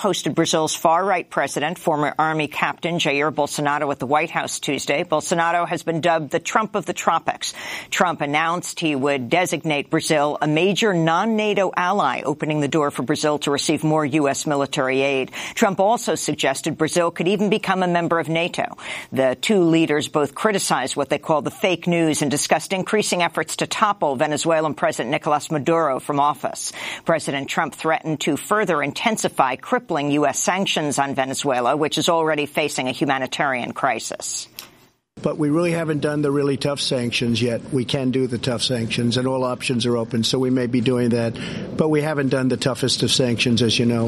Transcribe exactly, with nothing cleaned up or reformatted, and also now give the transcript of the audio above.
hosted Brazil's far-right president, former army captain Jair Bolsonaro at the White House Tuesday. Bolsonaro has been dubbed the Trump of the tropics. Trump announced he would designate Brazil a major non-NATO ally, opening the door for Brazil to receive more U S military aid. Trump also suggested Brazil could even become a member of NATO. The two leaders both criticized what they call the fake news and discussed increasing efforts to topple Venezuelan President Nicolas Maduro from office. President Trump threatened to further intensify crippling U S sanctions on Venezuela, which is already facing a humanitarian crisis. But we really haven't done the really tough sanctions yet. We can do the tough sanctions, and all options are open, so we may be doing that. But we haven't done the toughest of sanctions, as you know.